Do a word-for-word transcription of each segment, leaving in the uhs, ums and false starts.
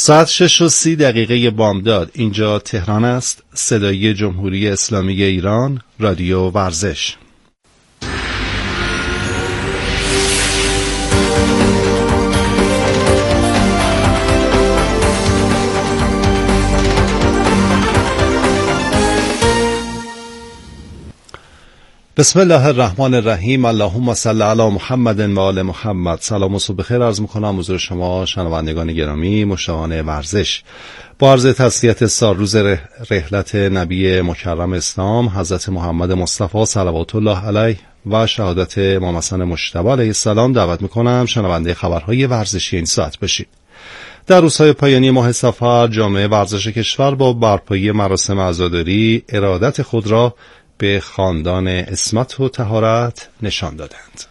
ساعت شش و سی دقیقه بامداد. اینجا تهران است. صدای جمهوری اسلامی ایران، رادیو ورزش. بسم الله الرحمن الرحیم. اللهم صل علی محمد و آل محمد. سلام و صبح بخیر عرض می‌کنم حضور شما شنوندگان گرامی مشتاقان ورزش. با عرض تسلیت سالروز رحلت نبی مکرم اسلام حضرت محمد مصطفی صلوات الله علیه و شهادت امام حسن مجتبی علیه السلام دعوت می‌کنم شنونده خبرهای ورزشی این ساعت بشید. در روزهای پایانی ماه صفر جامعه ورزش کشور با برپایی مراسم عزاداری ارادت خود را به خاندان عصمت و طهارت نشان دادند.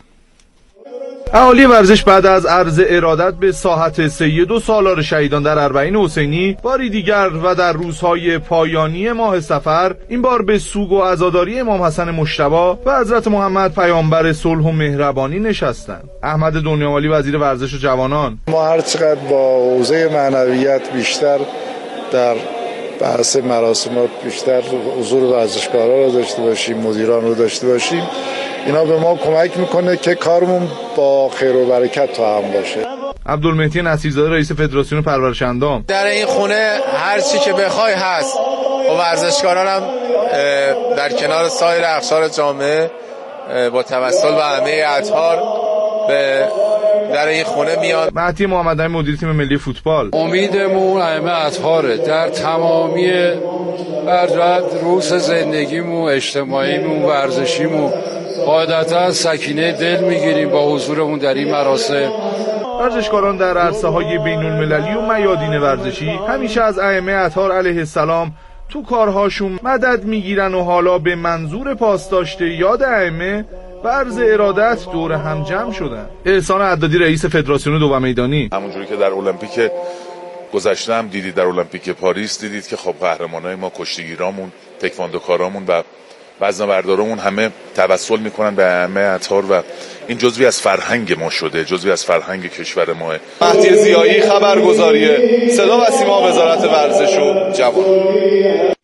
اهالی ورزش بعد از عرض ارادت به ساحت سید و سالار شهیدان در اربعین حسینی باری دیگر و در روزهای پایانی ماه صفر این بار به سوگ و عزاداری امام حسن مجتبی و حضرت محمد پیامبر صلح و مهربانی نشستند. احمد دنیاولی وزیر ورزش و جوانان: ما هر چقدر با حوزه معنویت بیشتر در بحث مراسمات بیشتر حضور ورزشکارا رو داشته باشیم، مدیران رو داشته باشیم، اینا به ما کمک میکنه که کارمون با خیر و برکت تا هم باشه. عبدالمهدی نصیرزاده رئیس فدراسیون پرورش اندام: در این خونه هر چی که بخوای هست و ورزشکاران هم در کنار سایر اقشار جامعه با توسل و همه اطهار به در این خونه میاد. مهدی محمدی مدیر تیم ملی فوتبال: امیدمون همه اطهاره در تمامی بر روز زندگیمون، اجتماعیمون، ورزشیمون قاعدتا سکینه دل میگیریم با حضورمون در این مراسم. ورزشکاران در عرصه‌های بین‌المللی و میادین ورزشی همیشه از ائمه اطهار علیه السلام تو کارهاشون مدد میگیرن و حالا به منظور پاسداشت یاد ائمه و عرض ارادت دور هم جمع شدن. احسان عدادی رئیس فدراسیون دو میدانی: همونجوری که در المپیک گذشته هم دیدید، در المپیک پاریس دیدید که خب قهرمانای ما، کشتیگیرامون، تکواندوکارامون و وزنه‌بردارامون همه توسل میکنن به ائمه اطهار و این جزوی از فرهنگ ما شده، جزوی از فرهنگ کشور ماه. مهدی ضیایی خبرگزاری صدا و سیما وزارت ورزش و جوانان.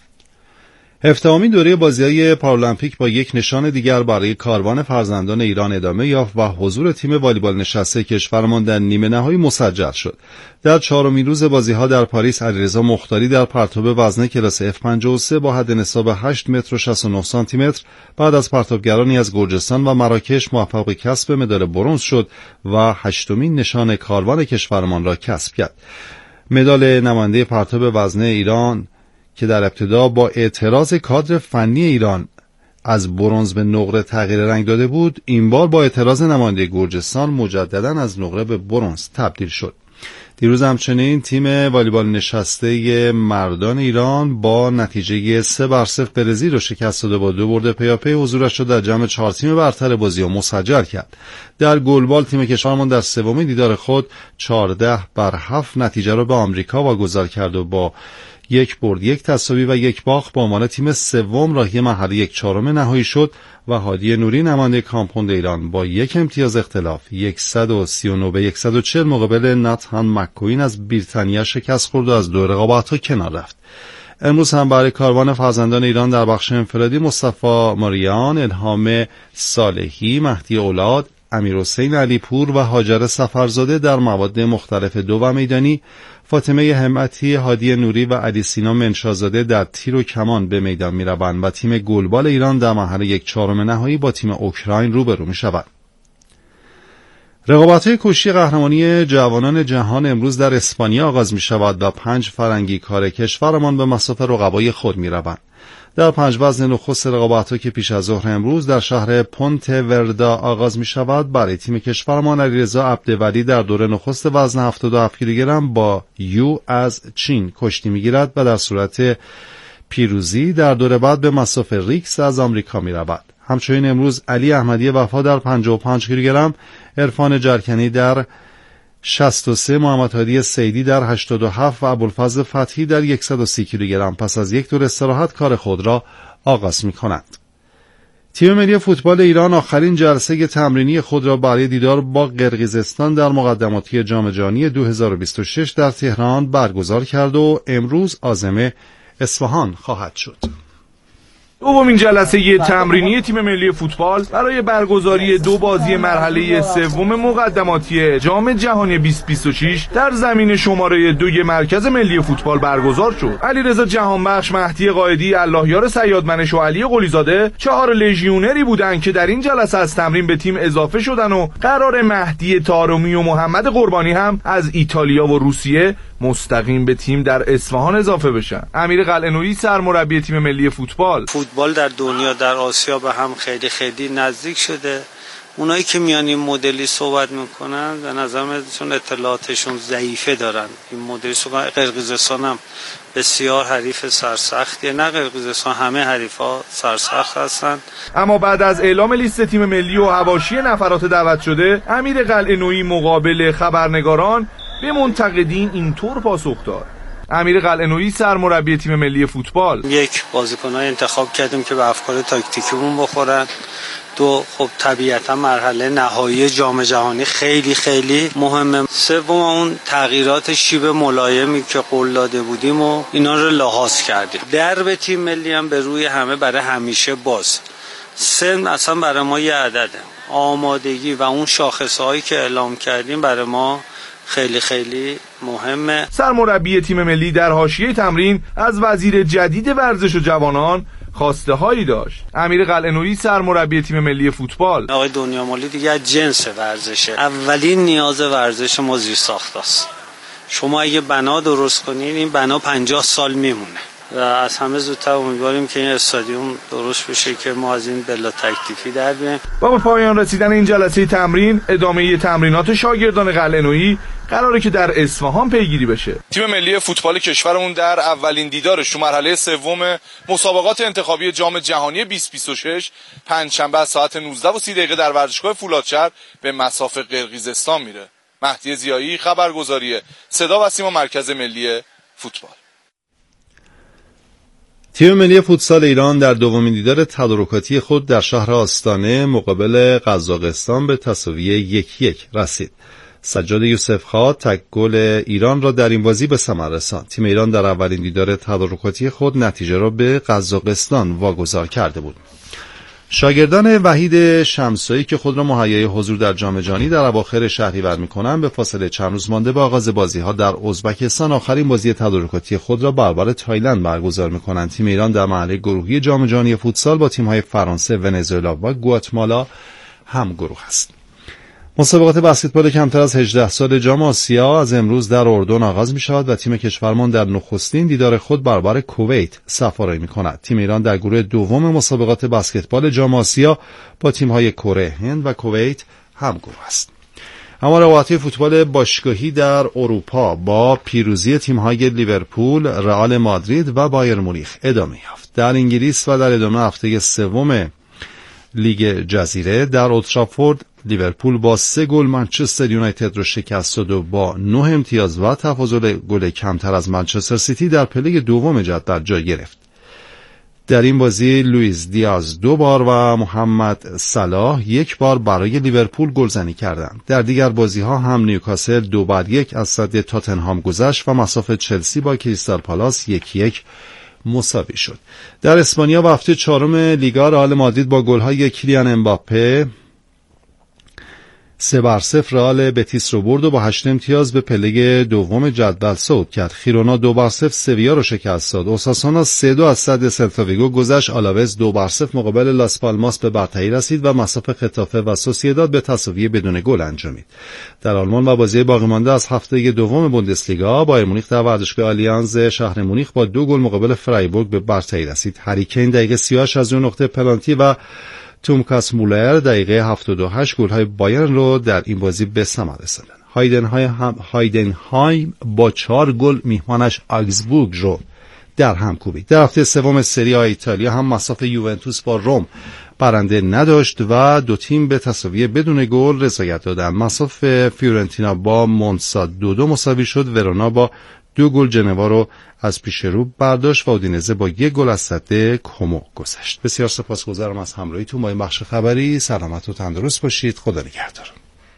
هفدهمین دوره بازی‌های پارالمپیک با یک نشان دیگر برای کاروان فرزندان ایران ادامه یافت و حضور تیم والیبال نشسته کشورمان در نیمه نهایی مسجل شد. در چهارمین روز بازی‌ها در پاریس علیرضا مختاری در پرتاب وزنه کلاس اف پنجاه و سه با حد نصاب هشت متر و شصت و نه سانتی متر بعد از پرتابگرانی از گرجستان و مراکش موفق به کسب مدال برنز شد و هشتمین نشان کاروان کشورمان را کسب کرد. مدال نماینده پرتاب وزنه ایران که در ابتدا با اعتراض کادر فنی ایران از برنز به نقره تغییر رنگ داده بود، این بار با اعتراض نماینده گرجستان مجددا از نقره به برنز تبدیل شد. دیروز همچنین تیم والیبال نشسته مردان ایران با نتیجه سه بر صفر برزیل را شکست داده با دو برد پیاپی حضورش را در جمع چهار تیم برتر بازی‌ها مسجل کرد. در گلبال تیم کشورمان در سومین دیدار خود چهارده بر هفت نتیجه را به آمریکا واگذار کرد و با یک برد، یک تساوی و یک باخت با عنوان تیم سوم راهی مرحله یک چهارم نهایی شد و هادی نوری نماینده کامپوند ایران با یک امتیاز اختلاف صد و سی و نه به صد و چهل مقابل ناتان مک‌کوین از بریتانیا شکست خورد و از دو رقابت‌ها کنار رفت. امروز هم برای کاروان فرزندان ایران در بخش انفرادی مصطفی ماریان، الهام صالحی، مهدی اولاد، امیرحسین علیپور و هاجر سفرزاده در مواد مختلف دو و میدانی، فاطمه همتی، هادی نوری و علی سینا منشازاده در تیر و کمان به میدان می روند و تیم گلبال ایران در مرحله یک چهارم نهایی با تیم اوکراین روبرو می شود. رقابت‌های کشتی قهرمانی جوانان جهان امروز در اسپانیا آغاز می شود و پنج فرنگی کار کشورمان به مصاف رقبای خود می روند. در پنج وزن نخست رقابت‌ها که پیش از ظهر امروز در شهر پونت وردا آغاز می شود، برای تیم کشورمان علیرضا عبدولی در دوره نخست وزن هفتاد و هفت کیلوگرم با یو از چین کشتی می گیرد و در صورت پیروزی در دوره بعد به مصاف ریکس از آمریکا می رود. همچنین امروز علی احمدی وفا در پنجاه و پنج کیلوگرم، عرفان جرکنی در شصت و سه، محمد هادی سیدی در هشتاد و هفت و ابوالفضل فتحی در صد و سی کیلوگرم پس از یک دور استراحت کار خود را آغاز می کنند. تیم ملی فوتبال ایران آخرین جلسه تمرینی خود را برای دیدار با قرقیزستان در مقدماتی جام جهانی دو هزار و بیست و شش در تهران برگزار کرد و امروز عازم اصفهان خواهد شد. دومین جلسه تمرینی تیم ملی فوتبال برای برگزاری دو بازی مرحله سوم مقدماتی جام جهانی بیست و بیست و شش در زمین شماره دوی مرکز ملی فوتبال برگزار شد. علیرضا جهانبخش، مهدی قائدی، اللهیار صیادمنش و علی قلیزاده چهار لژیونری بودند که در این جلسه از تمرین به تیم اضافه شدن و قرار مهدی طارمی و محمد قربانی هم از ایتالیا و روسیه مستقیم به تیم در اصفهان اضافه بشن. امیر قلعه‌نویی سرمربی تیم ملی فوتبال: فوتبال در دنیا در آسیا به هم خیلی خیلی نزدیک شده. اونایی که میان این مدلی صحبت میکنن به نظر من چون اطلاعاتشون ضعیفه دارن. این مدلی صحبت قرقیزستان هم بسیار حریف سرسختیه. نه قرقیزستان، همه حریفا سرسخت هستن. اما بعد از اعلام لیست تیم ملی و حواشی نفرات دعوت شده، امیر قلعه‌نویی مقابل خبرنگاران به منتقدین اینطور پاسخ داد. امیر قلعه‌نویی سرمربی تیم ملی فوتبال: یک، بازیکن‌های انتخاب کردیم که به افکار تاکتیکیمون بخورن. دو، خب طبیعتا مرحله نهایی جام جهانی خیلی خیلی مهمه. سوم، اون تغییرات شیب ملایمی که قول داده بودیم و اینا رو لحاظ کردیم. درب تیم ملی هم به روی همه برای همیشه باز. سن اصلا برای ما یه عدده. آمادگی و اون شاخصهایی که اعلام کردیم برای ما خیلی خیلی مهمه. سرمربی تیم ملی در حاشیه تمرین از وزیر جدید ورزش و جوانان خواسته هایی داشت. امیر قلعه‌نویی سرمربی تیم ملی فوتبال: آقای دنیامالی دیگه جنس ورزشه. اولین نیاز ورزش ما زیرساخت است. شما اگه بنا درست کنین این بنا پنجاه سال میمونه و از همه زودتر امیدواریم که این استادیوم درست بشه که ما از این بلا تکلیفی در بیایم. با به پایان رسیدن این جلسه تمرین، ادامه تمرینات شاگردان قلعه‌نویی قراره که در اصفهان پیگیری بشه. تیم ملی فوتبال کشورمون در اولین دیدارش تو مرحله سوم مسابقات انتخابی جام جهانی بیست و بیست و شش پنجشنبه از ساعت نوزده و سی دقیقه در ورزشگاه فولادشهر به مصاف قرقیزستان میره. مهدی ضیایی، خبرگزاری صدا و سیما، مرکز ملی فوتبال. تیم ملی فوتسال ایران در دومین دیدار تدارکاتی خود در شهر آستانه مقابل قزاقستان به تساوی یک یک رسید. سجاد یوسفخواه تک گل ایران را در این بازی به ثمر رساند. تیم ایران در اولین دیدار تدارکاتی خود نتیجه را به قزاقستان واگذار کرده بود. شاگردان وحید شمسایی که خود را مهیای حضور در جام جهانی در اواخر شهریور می‌کنند به فاصله چند روز مانده به آغاز بازی‌ها در ازبکستان آخرین بازی تدارکاتی خود را برابر تایلند برگزار می‌کنند. تیم ایران در مرحله گروهی جام جهانی فوتسال با تیم‌های فرانسه، ونزوئلا و گواتمالا هم گروه است. مسابقات بسکتبال کمتر از هجده سال جام آسیا از امروز در اردن آغاز می شود و تیم کشورمان در نخستین دیدار خود برابر کویت سفارایی می کند. تیم ایران در گروه دوم مسابقات بسکتبال جام آسیا با تیم‌های کره، هند و کویت هم گروه است. اما روایت فوتبال باشگاهی در اروپا با پیروزی تیم‌های لیورپول، رئال مادرید و بایر مونیخ ادامه یافت. در انگلیس و در ادامه هفته سوم لیگ جزیره در اولترافورد لیورپول با سه گل منچستر یونایتد را شکست داد و با نه امتیاز و تفاضل گل کمتر از منچستر سیتی در پله دوم جدول جای گرفت. در این بازی لوئیس دیاز دو بار و محمد صلاح یک بار برای لیورپول گلزنی کردند. در دیگر بازی‌ها هم نیوکاسل دو بر یک از صد تاتنهام گذشت و مصاف چلسی با کریستال پالاس یک یک مساوی شد. در اسپانیا و هفته چهارم لیگا رئال مادرید با گل‌های کیلیان امباپه سه بر صفر رئال بتیس رو برد و با هشت امتیاز به پله دوم جدول صعود کرد. خیرونا دو بر صفر سویا رو شکست داد. اوساسونا سه دو از صد سلتا ویگو گذشت. آلاوز دو بر صفر مقابل لاس پالماس به برتری رسید و مصاف خطافه و سوسییداد به تساوی بدون گل انجامید. در آلمان و بازی باقی مانده از هفته دوم بوندسلیگا بایر مونیخ در ورزشگاه آلیانز شهر مونیخ با دو گل مقابل فرایبورگ به برتری رسید. هری کین دقیقه سی و هشت از اون نقطه پنالتی و تومکاس مولر دقیقه هفتاد و هشت گل‌های بایرن رو در این بازی به ثمر رساندند. هایدنهایم هایدنهایم با چهار گل میهمانش آگزبورگ رو در هم کوبید. در هفته سوم سری آ ایتالیا هم مصاف یوونتوس با روم برنده نداشت و دو تیم به تساوی بدون گل رضایت دادند. مصاف فیورنتینا با مونسا دو دو مساوی شد. ورونا با دو گل جنوا رو از پیش رو برداشت و اودینزه با یک گل از سده کومو گذشت. بسیار سپاسگزارم از همراهیتون با این بخش خبری. سلامت و تندرست باشید. خدا نگهدار.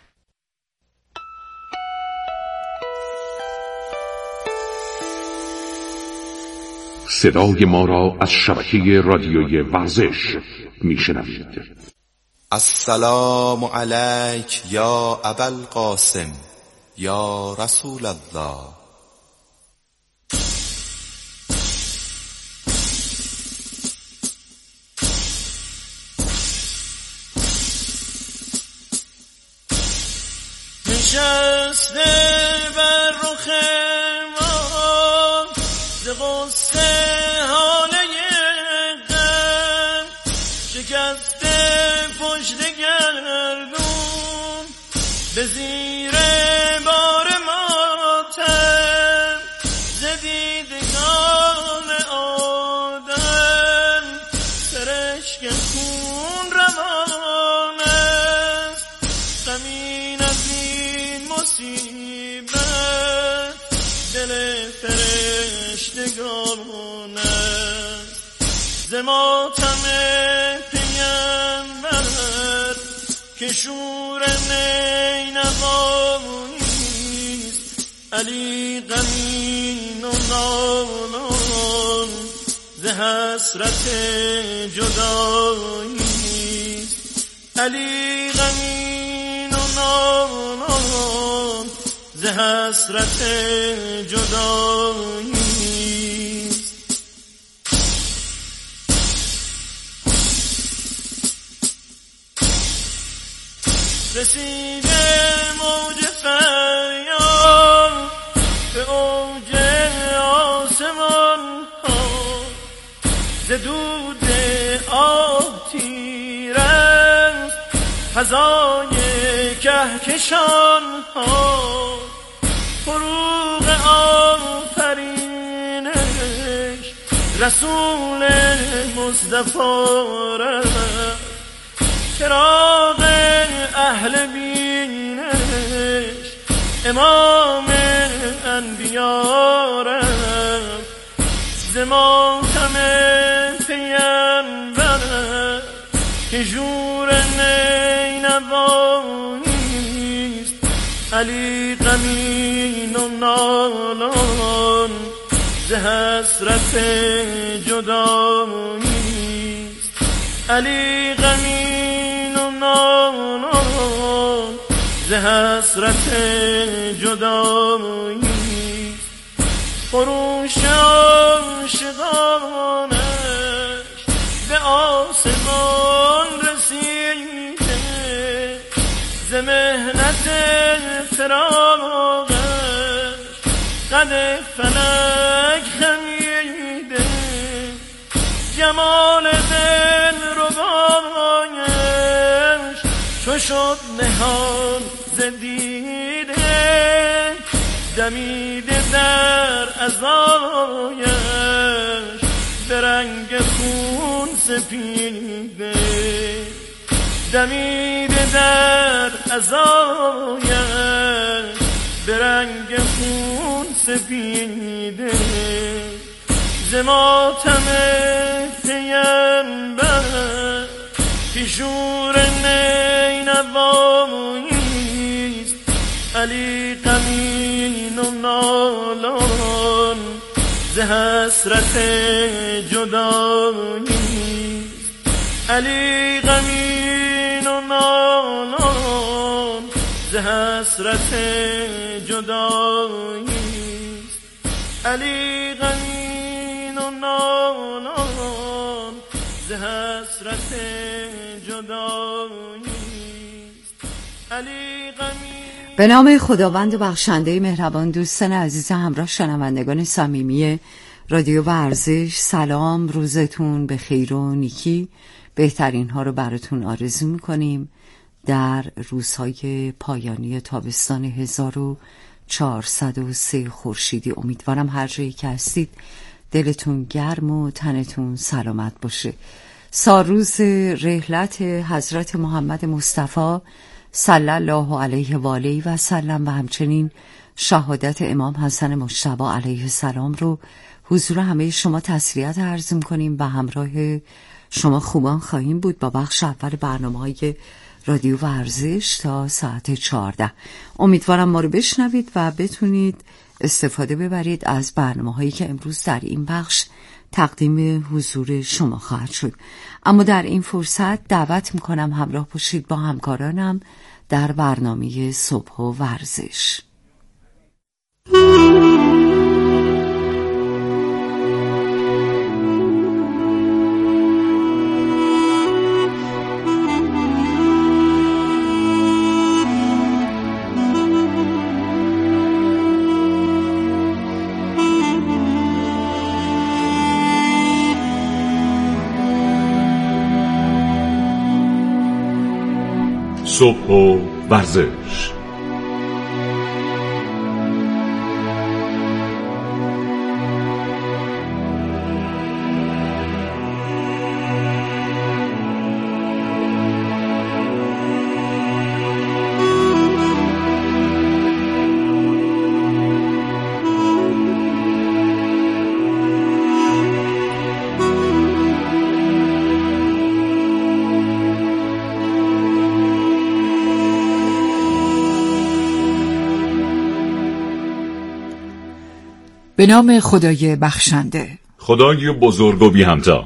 صدای ما را از شبکه رادیویی ورزش میشنوید. السلام علیک یا ابوالقاسم یا رسول الله. نشسته بر رخ ما ز غصه حاله غم، شکسته پشت گردون به زیر بار ماتم، ز دیدگان آدم سرشک خون روان است. غمین از این مصیبت دل فرشتگان است. ز ماتم پیمبر که شور نینواییست، علی غمین و نالان ز حسرت جداییست. علی غمین و نالان ز حسرت جداییست. رسیده موج فریاد به اوج آسمان ها، ز دود آه تیر است فضای کهکشان ها. فروغ آفرینش رسول مصطفی رفت، چراغ اهل بینش امام انبیا رفت. ز ماتم پیمبر که ژور نینواییست، علی غمین و نالان ز حسرت جداییست. علی غمین و نالان ز حسرت جداییست. خروش عاشقانش به آسمان رسیده، ز محنت فراقش قد فلک خمیده. جمال دل ربایش چو شد نهان ز دیده، دمیده در عزایش به رنگ خون سپیده. دمیده در عزایش به رنگ خون سپیده. ز ماتم پیمبر که شور نینواییست، علی غمین و نالان ز حسرت جداییست. علی غمین و نالان ز حسرت جداییست. علی غمین و نالان ز حسرت جداییست. علی غمین. به نام خداوند بخشنده مهربان. دوستان عزیز همراه شنوندگان صمیمی رادیو ورزش، سلام، روزتون به خیر و نیکی. بهترین ها رو براتون آرزو میکنیم در روزهای پایانی تابستان هزار و چهارصد و سه خورشیدی. امیدوارم هر جایی که هستید دلتون گرم و تنتون سلامت باشه. سالروز رحلت حضرت محمد مصطفی صلی الله علیه و آله و سلم و همچنین شهادت امام حسن مجتبی علیه السلام رو حضور همه شما تسلیت عرض می‌کنیم و همراه شما خوبان خواهیم بود با بخش اول برنامه‌های رادیو ورزش تا ساعت چهارده. امیدوارم ما رو بشنوید و بتونید استفاده ببرید از برنامه‌هایی که امروز در این بخش تقدیم حضور شما خواهد شد. اما در این فرصت دعوت میکنم همراه باشید با همکارانم در برنامه صبح و ورزش. صبح و ورزش. به نام خدای بخشنده، خدای بزرگ و بی همتا.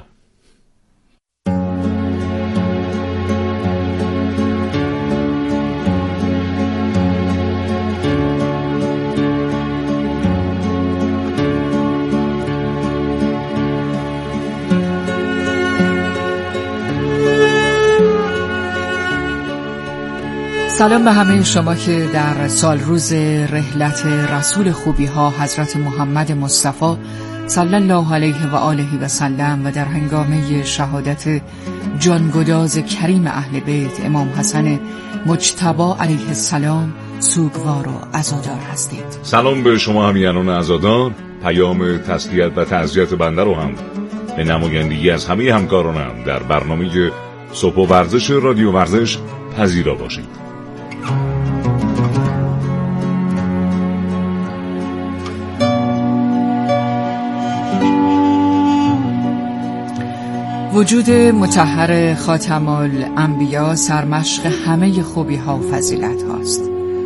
سلام به همه شما که در سال روز رحلت رسول خوبی ها حضرت محمد مصطفی صلی الله علیه و آله و سلم و در هنگامه شهادت جانگداز کریم اهل بیت امام حسن مجتبی علیه السلام سوگوار و عزادار هستید. سلام به شما همیهنان عزادار. پیام تسلیت و تعزیت بنده رو هم به نمایندگی از همه همکارانم در برنامه صبح و ورزش رادیو ورزش پذیرا باشید. وجود مطهر خاتم الانبیا سرمشق همه خوبی ها و فضیلت هاست.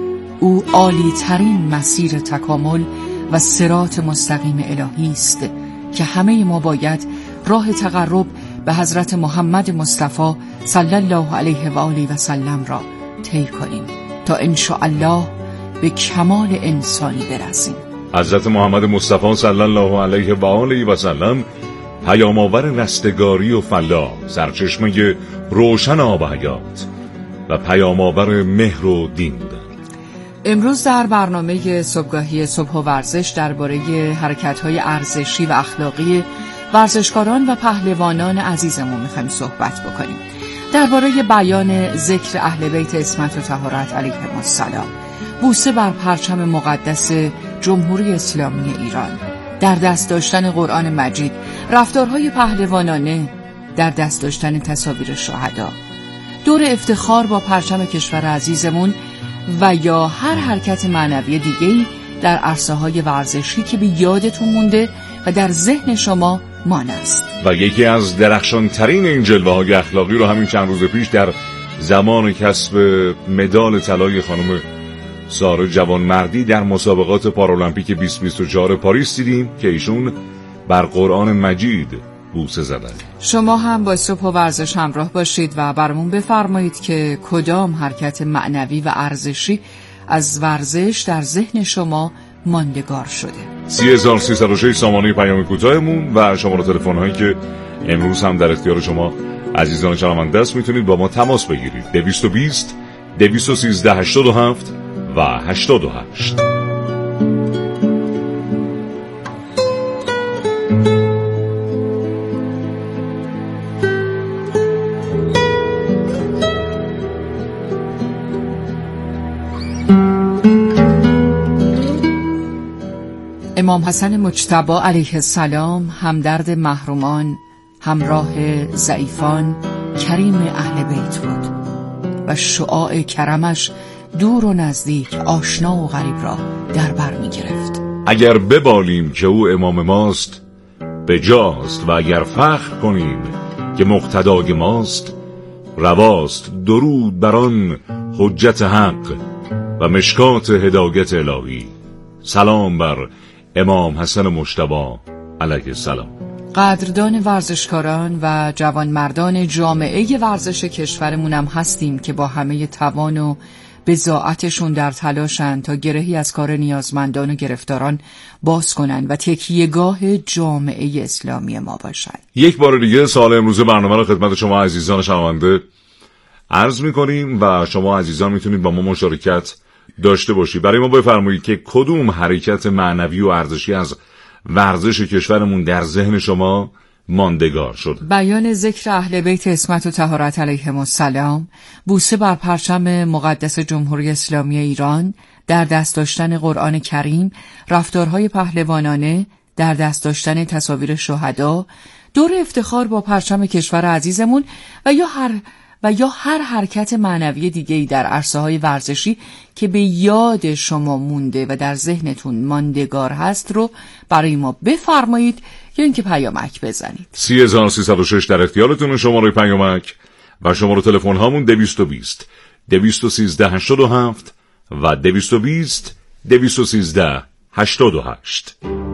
او عالی ترین مسیر تکامل و صراط مستقیم الهی است که همه ما باید راه تقرب به حضرت محمد مصطفی صلی الله علیه و آله و سلم را طی کنیم تا انشاءالله به کمال انسانی برسیم. حضرت محمد مصطفی صلی الله علیه و آله و سلم پیام‌آور رستگاری و فلاح، سرچشمه روشن آب حیات و پیام‌آور مهر و دین بودند. امروز در برنامه صبحگاهی صبح و ورزش درباره حرکت‌های ارزشی و اخلاقی ورزشکاران و پهلوانان عزیزمون می‌خوایم صحبت بکنیم. درباره بیان ذکر اهل بیت عصمت و طهارت علیهم السلام، بوسه بر پرچم مقدس جمهوری اسلامی ایران، در دست داشتن قرآن مجید، رفتارهای پهلوانانه، در دست داشتن تصاویر شهدا، دور افتخار با پرچم کشور عزیزمون و یا هر حرکت معنوی دیگه‌ای در عرصه‌های ورزشی که به یادتون مونده و در ذهن شما مان است. و یکی از درخشان‌ترین این جلوه‌های اخلاقی رو همین چند روز پیش در زمان کسب مدال طلای خانم ساره جوانمردی در مسابقات پارالمپیک بیست بیست و چهار پاریس دیدیم که ایشون بر قرآن مجید بوسه زدن. شما هم با صبح و ورزش همراه باشید و برامون بفرمایید که کدام حرکت معنوی و ارزشی از ورزش در ذهن شما ماندگار شده. سی هزار و سیصد و شش سامانه پیام کوتاهمون و شماره تلفن هایی که امروز هم در اختیار شما عزیزان شنونده است میتونید با ما تماس بگیرید. دویست و بیست دویست و سیزده هشتاد و هفت و هشتاد و هشت. امام حسن مجتبی علیه السلام همدرد محرومان، همراه ضعیفان، کریم اهل بیت بود و شعاع کرمش دور و نزدیک، آشنا و غریب را در بر می گرفت. اگر ببالیم که او امام ماست بجاست، و اگر فخر کنیم که مقتدای ماست رواست. درود بران حجت حق و مشکات هدایت الهی. سلام بر امام حسن مجتبی علیه السلام. قدردان ورزشکاران و جوانمردان جامعه ورزش کشورمون هم هستیم که با همه توان و بضاعتشون در تلاشن تا گرهی از کار نیازمندان و گرفتاران باز کنن و تکیهگاه جامعه اسلامی ما باشن. یک بار دیگه سال امروز برنامه رو خدمت شما عزیزان شنونده عرض می‌کنیم و شما عزیزان میتونید با ما مشارکت داشته باشید. برای ما بفرمایید که کدوم حرکت معنوی و ارزشی از ورزش کشورمون در ذهن شما ماندگار شد. بیان ذکر اهل بیت عصمت و طهارت علیهم السلام، بوسه بر پرچم مقدس جمهوری اسلامی ایران، در دست داشتن قرآن کریم، رفتارهای پهلوانانه، در دست داشتن تصاویر شهدا، دور افتخار با پرچم کشور عزیزمون و یا هر و یا هر حرکت معنوی دیگه‌ای در عرصه‌های ورزشی که به یاد شما مونده و در ذهنتون ماندگار هست رو برای ما بفرمایید یا اینکه پیامک بزنید. سی هزار و سیصد و شش در اختیارتون شماره پیامک و شماره تلفن هامون دویست و بیست دویست و سیزده هشتاد و هفت و دویست و بیست دویست و سیزده هشتاد و هشت.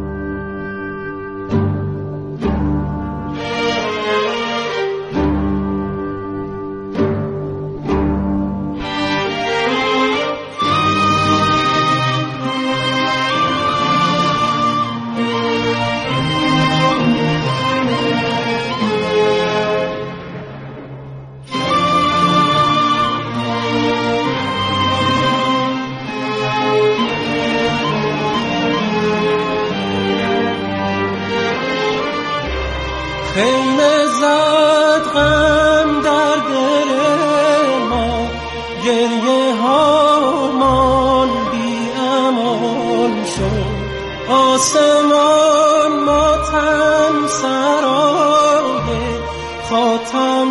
خیمه زد غم در دل ما، گریه هامان بی امان شد. آسمان ماتم سرای خاتم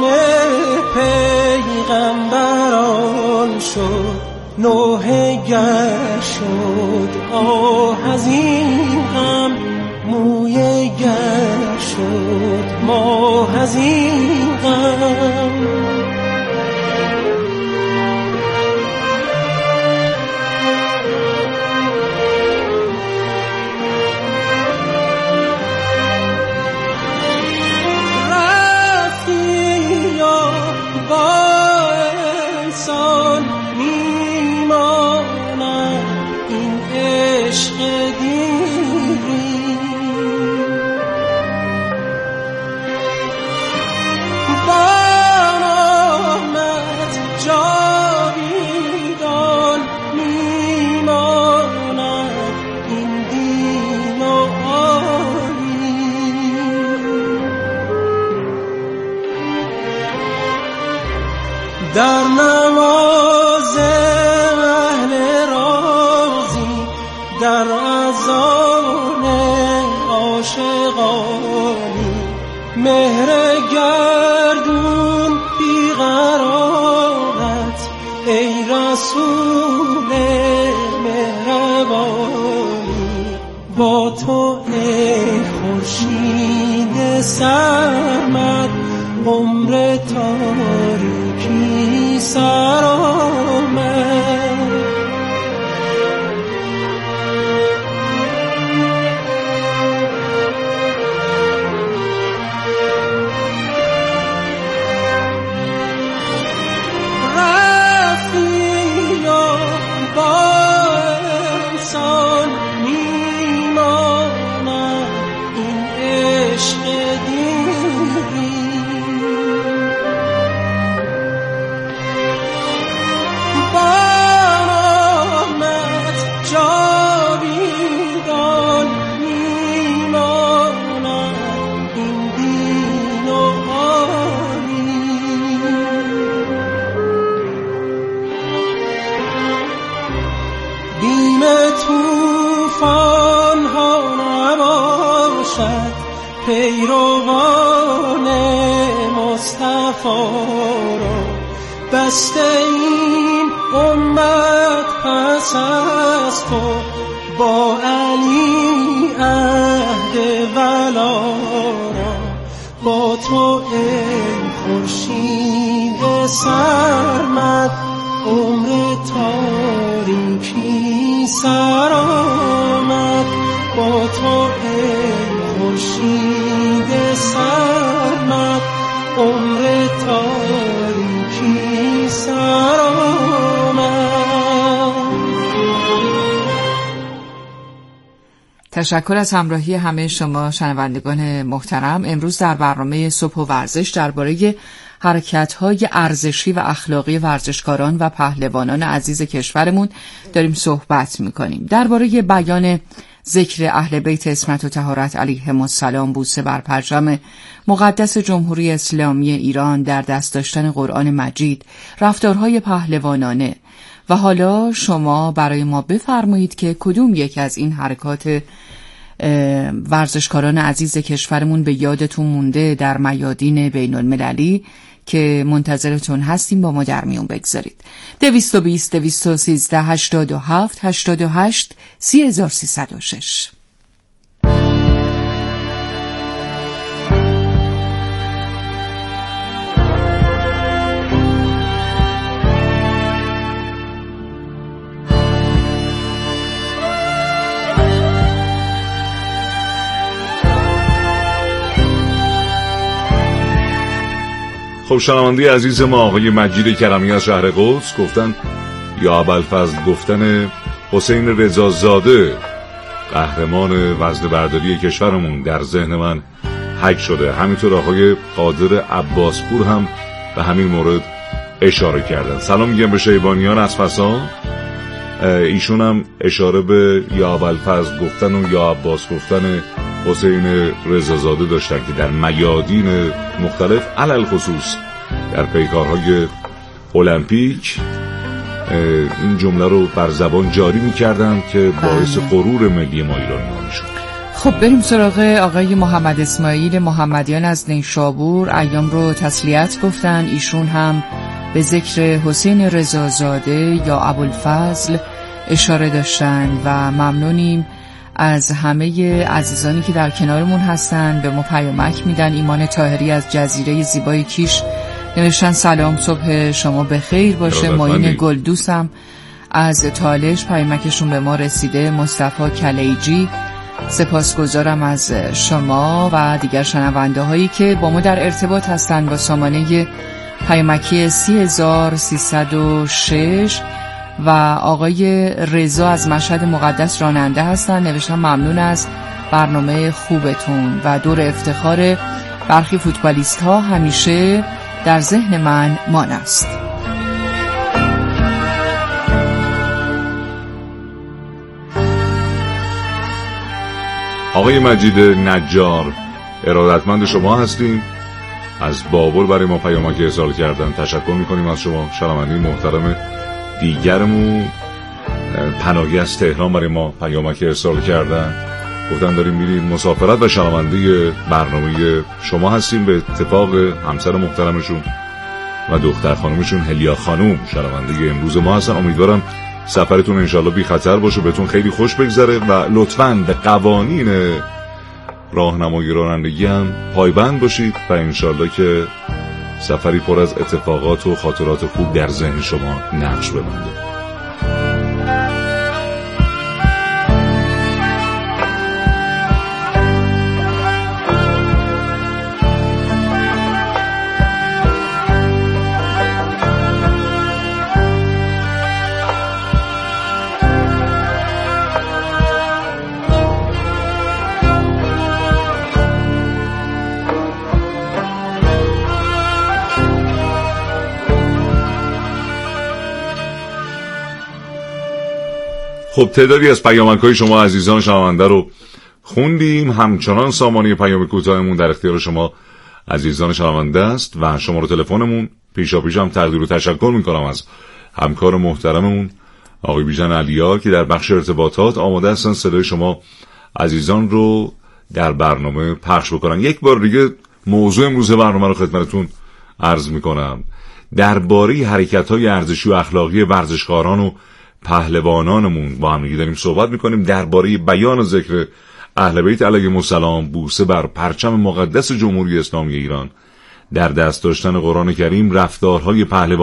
پیغمبران شد. نوحه گر شد آه از این غم، موی گر شد ماه از این غم. رفتی یا با انسان میماند این عشق دیری. در نماز اهل رازی، در اذان عاشقانی، مهر گردون بیقرارت ای رسول مهربانی. با تو ای خورشید سرمد، عمر تاریکی سر آمد. رفتی یا با انسان میماند این عشق دیری. توفان ها نباشد پیروان مصطفی را، بسته این امت پس از تو با علی عهد ولا را با تو ای خورشید سرمد عمر تاریکی سر آمد با تو ای خورشید سرمد عمر تاریکی سر آمد. تشکر از همراهی همه شما شنوندگان محترم. امروز در برنامه صبح و ورزش درباره حرکت‌های ارزشی و اخلاقی ورزشکاران و پهلوانان عزیز کشورمون داریم صحبت می‌کنیم. درباره بیان ذکر اهل بیت عصمت و طهارت علیهم السلام، بوسه بر پرچم مقدس جمهوری اسلامی ایران، در دست داشتن قرآن مجید، رفتارهای پهلوانانه. و حالا شما برای ما بفرمایید که کدوم یک از این حرکات ورزشکاران عزیز کشورمون به یادتون مونده در میادین بین المللی که منتظرتون هستیم با ما در میون بگذارید. دویست و بیست دویست و سیزده هشتاد و هفت هشتاد و هشت سی هزار سیصد و شش. خب شنونده عزیز ما آقای مجید کرمی از شهر قدس گفتن یا ابوالفضل گفتن حسین رضازاده قهرمان وزنه برداری کشورمون در ذهن من حک شده. همینطور آقای قادر عباسپور هم به همین مورد اشاره کردن. سلام میگم به شیبانیان از فسان، ایشون هم اشاره به یا ابوالفضل گفتن و یا عباس گفتن حسین رضازاده داشتن که در میادین مختلف علل خصوص در پیکارهای المپیک این جمله رو بر زبان جاری می‌کردن که باعث غرور ملی ما ایرانی‌ها می‌شد. خب بریم سراغ آقای محمد اسماعیل محمدیان از نیشابور. ایام رو تسلیت گفتن، ایشون هم به ذکر حسین رضازاده یا ابوالفضل اشاره داشتن و ممنونیم از همه عزیزانی که در کنارمون هستن، به ما پیامک میدن. ایمان طاهری از جزیره زیبای کیش نوشتن سلام، صبح شما بخیر باشه. معین گلدوسم از تالش پیامکشون به ما رسیده. مصطفی کلیجی سپاسگزارم از شما و دیگر شنونده هایی که با ما در ارتباط هستن با سامانه پیامکی سی هزار سیصد و شش. و آقای رضا از مشهد مقدس راننده هستن، نوشتن ممنون از برنامه خوبتون و دور افتخار برخی فوتبالیست ها همیشه در ذهن من مان است. آقای مجید نجار ارادتمند شما هستیم، از بابل برای ما پیامک ارسال کردن. تشکر میکنیم از شما. شنونده محترم دیگرمون پناهی از تهران برای ما پیامک ارسال کردن، گفتن داریم میریم مسافرت و شنونده برنامه شما هستیم. به اتفاق همسر محترمشون و دختر خانومشون هلیا خانوم شنونده امروز ما هستن. امیدوارم سفرتون انشالله بی خطر باشه، بهتون خیلی خوش بگذره و لطفاً به قوانین راهنمایی رانندگی هم پایبند باشید و انشالله که سفری پر از اتفاقات و خاطرات خوب در ذهن شما نقش ببنده. خب تعدادی از پیامک‌های شما عزیزان شنونده رو خوندیم. همچنان سامانه پیام کوتاهمون در اختیار شما عزیزان شنونده است و شماره تلفنمون پیشا پیش هم تقدیر و تشکر میکنم از همکار محترممون آقای بیژن علیا که در بخش ارتباطات آماده هستن صدای شما عزیزان رو در برنامه پخش بکنن. یک بار دیگه موضوع امروز برنامه رو خدمتتون عرض میکنم. درباره حرکت‌های ارزشی و اخلاقی ورزشکاران و پهلوانانمون با هم دیگه داریم صحبت می‌کنیم، درباره بیان و ذکر اهل بیت علیهم السلام، بوسه بر پرچم مقدس جمهوری اسلامی ایران، در دست داشتن قرآن کریم، رفتارهای پهلوان